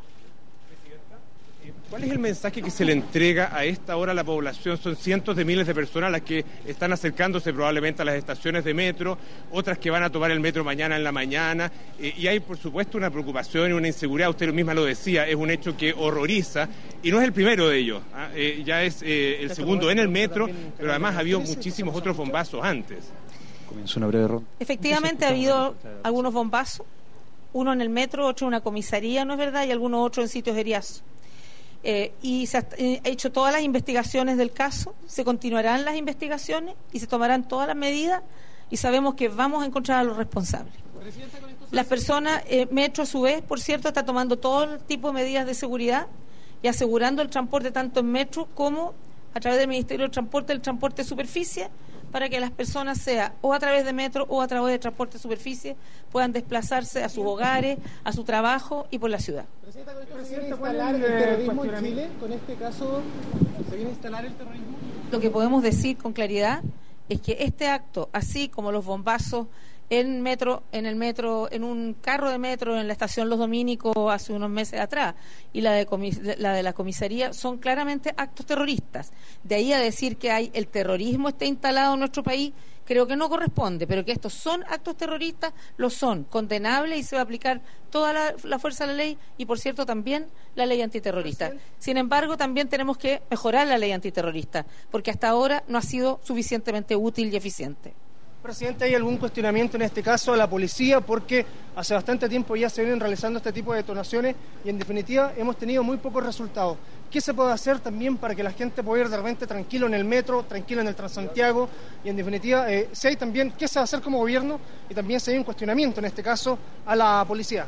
¿Cuál es el mensaje que se le entrega a esta hora a la población? Son cientos de miles de personas las que están acercándose probablemente a las estaciones de metro, otras que van a tomar el metro mañana en la mañana, eh, y hay por supuesto una preocupación y una inseguridad, usted misma lo decía, es un hecho que horroriza, y no es el primero de ellos, ¿eh? Eh, ya es eh, el segundo en el metro, pero además ha habido muchísimos otros bombazos antes. Comienza una breve ronda. Efectivamente ha habido algunos bombazos, uno en el metro, otro en una comisaría, ¿no es verdad?, y algunos otros en sitios heriazos. Eh, y se ha eh, hecho todas las investigaciones del caso, se continuarán las investigaciones y se tomarán todas las medidas y sabemos que vamos a encontrar a los responsables. Las personas, eh, Metro a su vez, por cierto, está tomando todo tipo de medidas de seguridad y asegurando el transporte tanto en Metro como a través del Ministerio del Transporte, el transporte de superficie, para que las personas, sea o a través de Metro o a través de transporte de superficie, puedan desplazarse a sus hogares, a su trabajo y por la ciudad. Presidenta, ¿con esto se viene a instalar el terrorismo en Chile? ¿Con este caso se viene a instalar el terrorismo? Lo que podemos decir con claridad es que este acto, así como los bombazos en metro, en el metro, en un carro de metro en la estación Los Dominicos hace unos meses atrás, y la de, comis la de la comisaría, son claramente actos terroristas. De ahí a decir que hay el terrorismo está instalado en nuestro país, creo que no corresponde, pero que estos son actos terroristas, lo son, condenables, y se va a aplicar toda la, la fuerza de la ley y, por cierto, también la ley antiterrorista. Sin embargo, también tenemos que mejorar la ley antiterrorista, porque hasta ahora no ha sido suficientemente útil y eficiente. Presidente, ¿hay algún cuestionamiento en este caso a la policía? Porque hace bastante tiempo ya se vienen realizando este tipo de detonaciones y en definitiva hemos tenido muy pocos resultados. ¿Qué se puede hacer también para que la gente pueda ir de repente tranquilo en el metro, tranquilo en el Transantiago? Y en definitiva, eh, si hay también, ¿qué se va a hacer como gobierno? Y también si hay un cuestionamiento en este caso a la policía.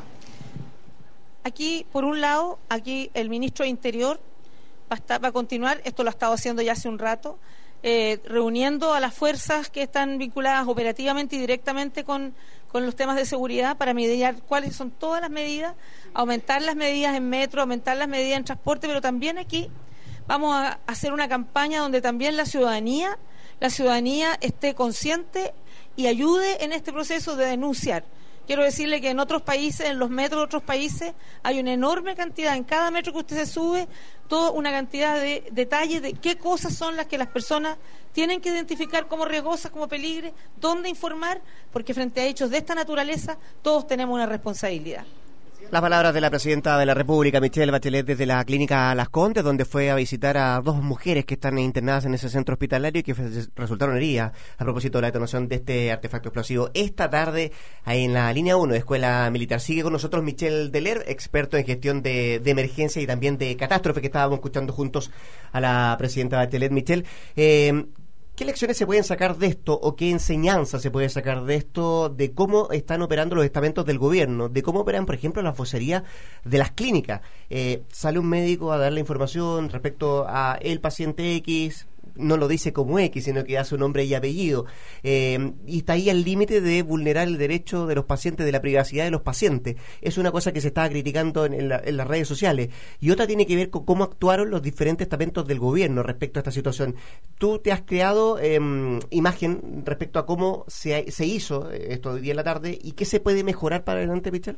Aquí, por un lado, aquí el ministro de Interior va a, estar, va a continuar, esto lo ha estado haciendo ya hace un rato, Eh, reuniendo a las fuerzas que están vinculadas operativamente y directamente con, con los temas de seguridad para mediar cuáles son todas las medidas, aumentar las medidas en metro, aumentar las medidas en transporte, pero también aquí vamos a hacer una campaña donde también la ciudadanía, la ciudadanía esté consciente y ayude en este proceso de denunciar. Quiero decirle que en otros países, en los metros de otros países, hay una enorme cantidad, en cada metro que usted se sube, toda una cantidad de detalles de qué cosas son las que las personas tienen que identificar como riesgosas, como peligros, dónde informar, porque frente a hechos de esta naturaleza, todos tenemos una responsabilidad. Las palabras de la presidenta de la República, Michelle Bachelet, desde la clínica Las Condes, donde fue a visitar a dos mujeres que están internadas en ese centro hospitalario y que resultaron heridas a propósito de la detonación de este artefacto explosivo. Esta tarde, ahí en la línea uno de Escuela Militar. Sigue con nosotros Michel Deler, experto en gestión de, de emergencia y también de catástrofe, que estábamos escuchando juntos a la presidenta Bachelet. Michel, eh, ¿qué lecciones se pueden sacar de esto o qué enseñanza se puede sacar de esto, de cómo están operando los estamentos del gobierno, de cómo operan, por ejemplo, las vocerías de las clínicas? Eh, sale un médico a dar la información respecto a el paciente X, no lo dice como X, sino que hace un nombre y apellido, eh, y está ahí al límite de vulnerar el derecho de los pacientes, de la privacidad de los pacientes. Es una cosa que se está criticando en, en, la, en las redes sociales, y otra tiene que ver con cómo actuaron los diferentes estamentos del gobierno respecto a esta situación. Tú te has creado eh, imagen respecto a cómo se, se hizo esto hoy día en la tarde, y qué se puede mejorar para adelante, Michel.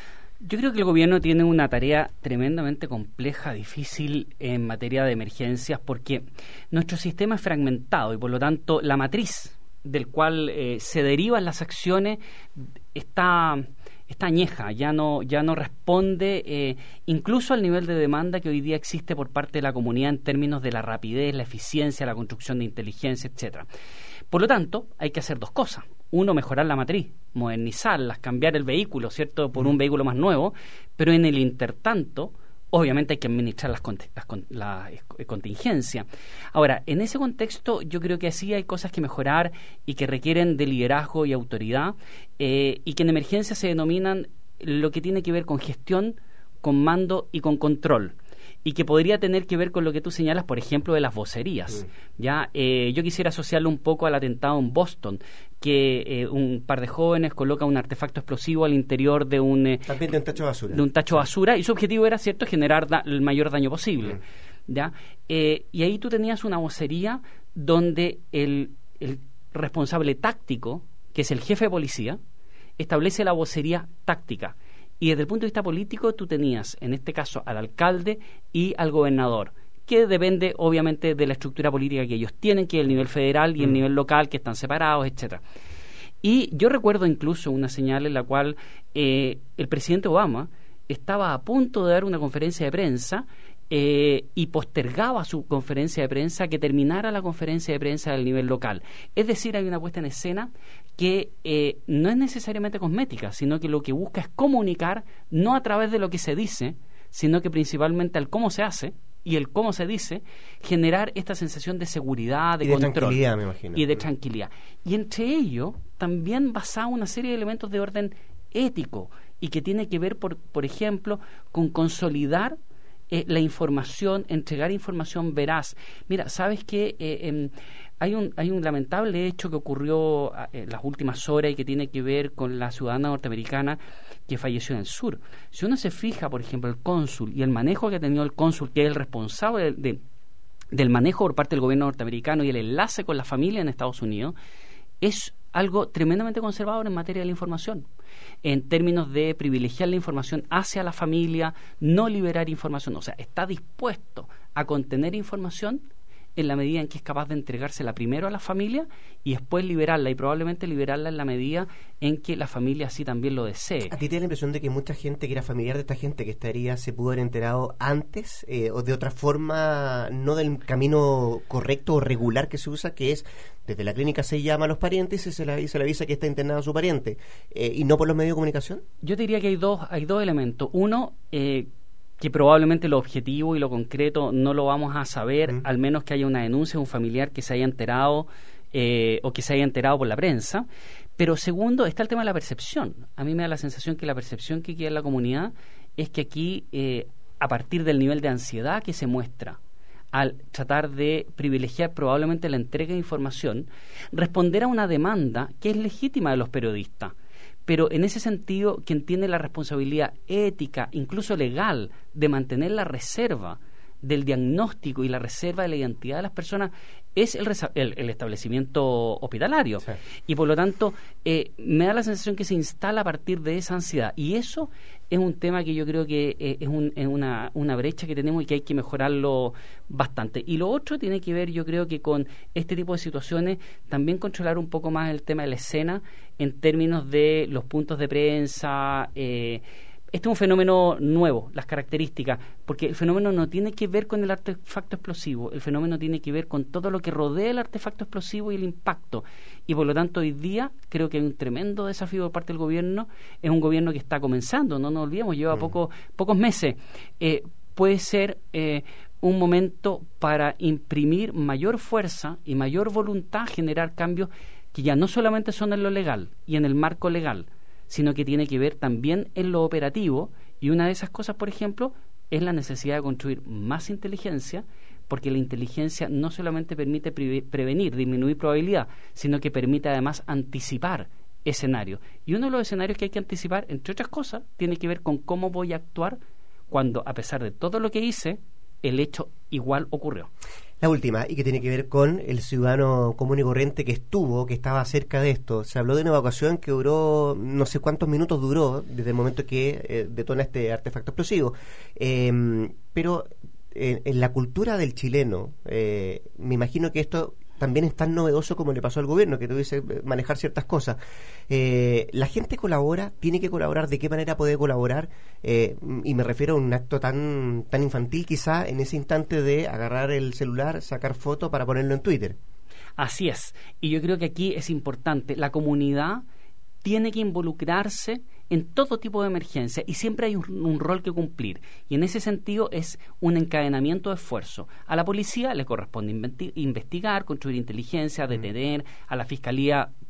Yo creo que el gobierno tiene una tarea tremendamente compleja, difícil en materia de emergencias, porque nuestro sistema es fragmentado y por lo tanto la matriz del cual eh, se derivan las acciones está, está añeja, ya no, ya no responde eh, incluso al nivel de demanda que hoy día existe por parte de la comunidad en términos de la rapidez, la eficiencia, la construcción de inteligencia, etcétera. Por lo tanto, hay que hacer dos cosas. Uno, mejorar la matriz, modernizarlas, cambiar el vehículo, ¿cierto?, por un vehículo más nuevo, pero en el intertanto, obviamente hay que administrar las, las, la contingencia. Ahora, en ese contexto, yo creo que sí hay cosas que mejorar y que requieren de liderazgo y autoridad, eh, y que en emergencia se denominan lo que tiene que ver con gestión, con mando y con control, y que podría tener que ver con lo que tú señalas, por ejemplo, de las vocerías. Mm. Ya, eh, yo quisiera asociarlo un poco al atentado en Boston, que eh, un par de jóvenes coloca un artefacto explosivo al interior de un eh, también de un tacho de basura, de un tacho de basura, y su objetivo era, cierto, generar da- el mayor daño posible. Mm. Ya, eh, y ahí tú tenías una vocería donde el, el responsable táctico, que es el jefe de policía, establece la vocería táctica. Y desde el punto de vista político, tú tenías, en este caso, al alcalde y al gobernador, que depende, obviamente, de la estructura política que ellos tienen, que es el nivel federal y el mm. nivel local, que están separados, etcétera. Y yo recuerdo incluso una señal en la cual eh, el presidente Obama estaba a punto de dar una conferencia de prensa eh, y postergaba su conferencia de prensa que terminara la conferencia de prensa del nivel local. Es decir, hay una puesta en escena que eh, no es necesariamente cosmética, sino que lo que busca es comunicar, no a través de lo que se dice, sino que principalmente al cómo se hace y el cómo se dice, generar esta sensación de seguridad, de, y de control tranquilidad, me imagino. y de tranquilidad. Y entre ello, también basado en una serie de elementos de orden ético y que tiene que ver, por, por ejemplo, con consolidar eh, la información, entregar información veraz. Mira, ¿sabes qué? Eh, eh, hay un hay un lamentable hecho que ocurrió en eh, las últimas horas y que tiene que ver con la ciudadana norteamericana que falleció en el sur. Si uno se fija, por ejemplo, el cónsul y el manejo que ha tenido el cónsul, que es el responsable de, de, del manejo por parte del gobierno norteamericano y el enlace con la familia en Estados Unidos, es algo tremendamente conservador en materia de la información, en términos de privilegiar la información hacia la familia, no liberar información. O sea, está dispuesto a contener información en la medida en que es capaz de entregársela primero a la familia y después liberarla, y probablemente liberarla en la medida en que la familia así también lo desee. ¿A ti te da la impresión de que mucha gente que era familiar de esta gente que estaría se pudo haber enterado antes eh, o de otra forma, no del camino correcto o regular que se usa, que es desde la clínica se llama a los parientes y se, la, y se le avisa que está internado su pariente, eh, y no por los medios de comunicación? Yo diría que hay dos, hay dos elementos. Uno, eh, que probablemente lo objetivo y lo concreto no lo vamos a saber, mm. al menos que haya una denuncia de un familiar que se haya enterado eh, o que se haya enterado por la prensa. Pero segundo, está el tema de la percepción. A mí me da la sensación que la percepción que queda en la comunidad es que aquí, eh, a partir del nivel de ansiedad que se muestra al tratar de privilegiar probablemente la entrega de información, responder a una demanda que es legítima de los periodistas. Pero en ese sentido, quien tiene la responsabilidad ética, incluso legal, de mantener la reserva del diagnóstico y la reserva de la identidad de las personas es el, el, el establecimiento hospitalario. Sí. Y por lo tanto, eh, me da la sensación que se instala a partir de esa ansiedad. Y eso es un tema que yo creo que eh, es, un, es una, una brecha que tenemos y que hay que mejorarlo bastante. Y lo otro tiene que ver, yo creo que con este tipo de situaciones, también controlar un poco más el tema de la escena en términos de los puntos de prensa. eh, Este es un fenómeno nuevo, las características, porque el fenómeno no tiene que ver con el artefacto explosivo, el fenómeno tiene que ver con todo lo que rodea el artefacto explosivo y el impacto. Y por lo tanto, hoy día creo que hay un tremendo desafío por parte del gobierno. Es un gobierno que está comenzando, no nos olvidemos, lleva mm. poco, pocos meses. Eh, puede ser eh, un momento para imprimir mayor fuerza y mayor voluntad, generar cambios que ya no solamente son en lo legal y en el marco legal, sino que tiene que ver también en lo operativo, y una de esas cosas, por ejemplo, es la necesidad de construir más inteligencia, porque la inteligencia no solamente permite pre- prevenir, disminuir probabilidad, sino que permite además anticipar escenarios. Y uno de los escenarios que hay que anticipar, entre otras cosas, tiene que ver con cómo voy a actuar cuando, a pesar de todo lo que hice, el hecho igual ocurrió. La última, y que tiene que ver con el ciudadano común y corriente que estuvo, que estaba cerca de esto. Se habló de una evacuación que duró, no sé cuántos minutos duró, desde el momento que eh, detona este artefacto explosivo. Eh, pero eh, en la cultura del chileno, eh, me imagino que esto también es tan novedoso como le pasó al gobierno, que tuviese que manejar ciertas cosas. Eh, la gente colabora, tiene que colaborar, ¿de qué manera puede colaborar? Eh, y me refiero a un acto tan tan infantil quizá en ese instante de agarrar el celular, sacar foto para ponerlo en Twitter. Así es, y yo creo que aquí es importante, la comunidad tiene que involucrarse en todo tipo de emergencia y siempre hay un, un rol que cumplir, y en ese sentido es un encadenamiento de esfuerzo. A la policía le corresponde inventi- investigar, construir inteligencia, detener, a la fiscalía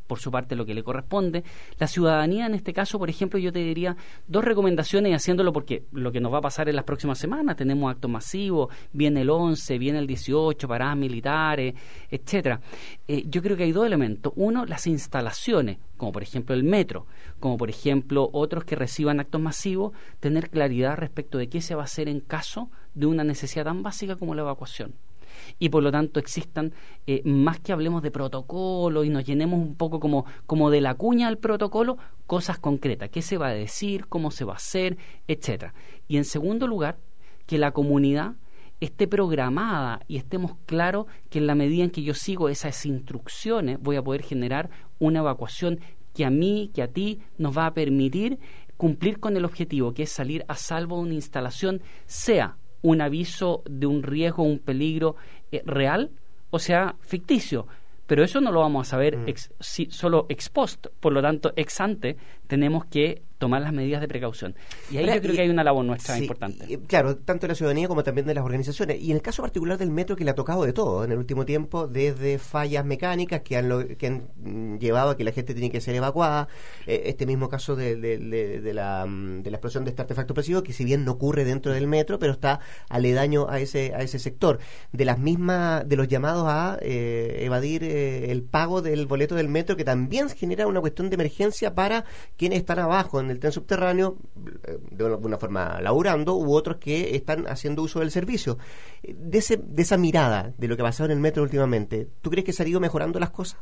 por su parte lo que le corresponde. La ciudadanía en este caso, por ejemplo, yo te diría dos recomendaciones, y haciéndolo porque lo que nos va a pasar en las próximas semanas, tenemos actos masivos, viene el once, viene el dieciocho, paradas militares, etcétera. Eh, yo creo que hay dos elementos. Uno, las instalaciones, como por ejemplo el metro, como por ejemplo otros que reciban actos masivos, tener claridad respecto de qué se va a hacer en caso de una necesidad tan básica como la evacuación. Y por lo tanto existan, eh, más que hablemos de protocolo y nos llenemos un poco como, como de la cuña al protocolo, cosas concretas, qué se va a decir, cómo se va a hacer, etcétera. Y en segundo lugar, que la comunidad esté programada y estemos claros que en la medida en que yo sigo esas instrucciones voy a poder generar una evacuación que a mí, que a ti, nos va a permitir cumplir con el objetivo, que es salir a salvo de una instalación, sea un aviso de un riesgo, un peligro eh, real, o sea, ficticio. Pero eso no lo vamos a saber ex, si, solo ex post, por lo tanto, ex ante, tenemos que tomar las medidas de precaución. Y ahí Ahora, yo creo y, que hay una labor nuestra sí, importante. Y, claro, tanto de la ciudadanía como también de las organizaciones. Y en el caso particular del metro, que le ha tocado de todo en el último tiempo, desde fallas mecánicas que han, lo, que han llevado a que la gente tiene que ser evacuada, eh, este mismo caso de, de, de, de, la, de la explosión de este artefacto explosivo, que si bien no ocurre dentro del metro, pero está aledaño a ese a ese sector. De las mismas, de los llamados a eh, evadir eh, el pago del boleto del metro, que también genera una cuestión de emergencia para quienes están abajo en el tren subterráneo, de una forma laburando, u otros que están haciendo uso del servicio. De, ese, de esa mirada de lo que ha pasado en el metro últimamente, ¿tú crees que se han ido mejorando las cosas?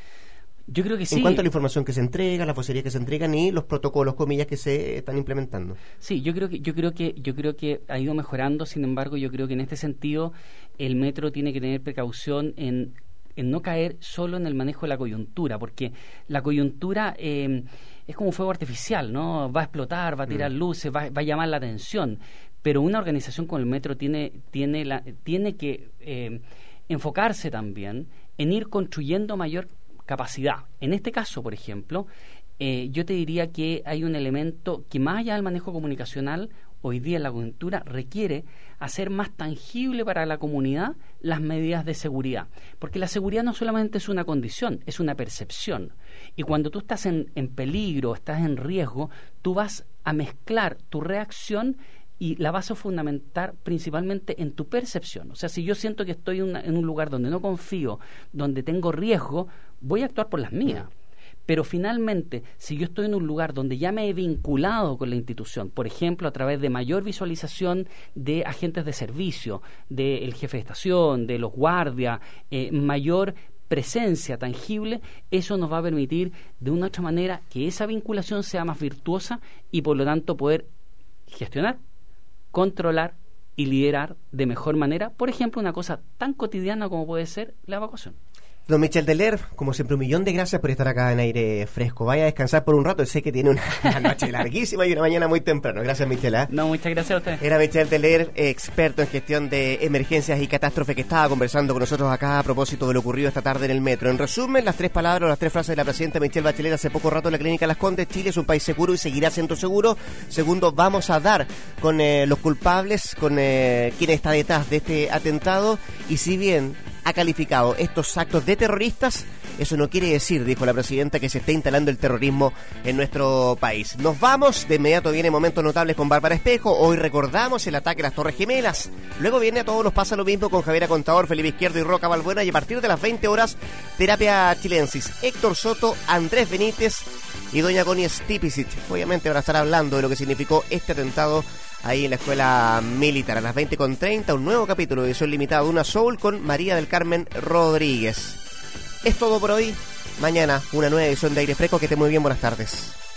Yo creo que sí. En cuanto a la información que se entrega, las vocerías que se entregan y los protocolos, comillas, que se están implementando. Sí, yo creo que yo creo que yo creo que ha ido mejorando. Sin embargo, yo creo que en este sentido el metro tiene que tener precaución en en no caer solo en el manejo de la coyuntura, porque la coyuntura eh, es como un fuego artificial, ¿no? Va a explotar, va a tirar mm. luces, va, va a llamar la atención, pero una organización como el metro tiene tiene la, tiene que eh, enfocarse también en ir construyendo mayor capacidad. En este caso, por ejemplo, eh, yo te diría que hay un elemento que, más allá del manejo comunicacional, hoy día la coyuntura requiere hacer más tangible para la comunidad las medidas de seguridad, porque la seguridad no solamente es una condición, es una percepción, y cuando tú estás en, en peligro, estás en riesgo, tú vas a mezclar tu reacción y la vas a fundamentar principalmente en tu percepción. O sea, si yo siento que estoy en, una, en un lugar donde no confío, donde tengo riesgo, voy a actuar por las mías. Pero finalmente, si yo estoy en un lugar donde ya me he vinculado con la institución, por ejemplo, a través de mayor visualización de agentes de servicio, del jefe de estación, de los guardias, eh, mayor presencia tangible, eso nos va a permitir de una u otra manera que esa vinculación sea más virtuosa y por lo tanto poder gestionar, controlar y liderar de mejor manera, por ejemplo, una cosa tan cotidiana como puede ser la evacuación. Don Michel Deler, como siempre, un millón de gracias por estar acá en Aire Fresco. Vaya a descansar por un rato, sé que tiene una, una noche larguísima y una mañana muy temprano. Gracias, Michel. ¿eh? No, muchas gracias a usted. Era Michel Deler, experto en gestión de emergencias y catástrofes, que estaba conversando con nosotros acá a propósito de lo ocurrido esta tarde en el metro. En resumen, las tres palabras, las tres frases de la presidenta Michelle Bachelet hace poco rato en la Clínica Las Condes: Chile es un país seguro y seguirá siendo seguro. Segundo, vamos a dar con eh, los culpables, con eh, quien está detrás de este atentado, y si bien ha calificado estos actos de terroristas, eso no quiere decir, dijo la presidenta, que se esté instalando el terrorismo en nuestro país. Nos vamos, de inmediato viene Momentos Notables con Bárbara Espejo. Hoy recordamos el ataque a las Torres Gemelas. Luego viene A Todos Nos Pasa Lo Mismo con Javiera Contador, Felipe Izquierdo y Roca Balbuena. Y a partir de las veinte horas, Terapia Chilensis, Héctor Soto, Andrés Benítez y doña Connie Stipicic. Obviamente van a estar hablando de lo que significó este atentado ahí en la escuela militar. A las veinte con treinta, un nuevo capítulo de edición limitada de Una Soul con María del Carmen Rodríguez. Es todo por hoy. Mañana una nueva edición de Aire Fresco. Que esté muy bien. Buenas tardes.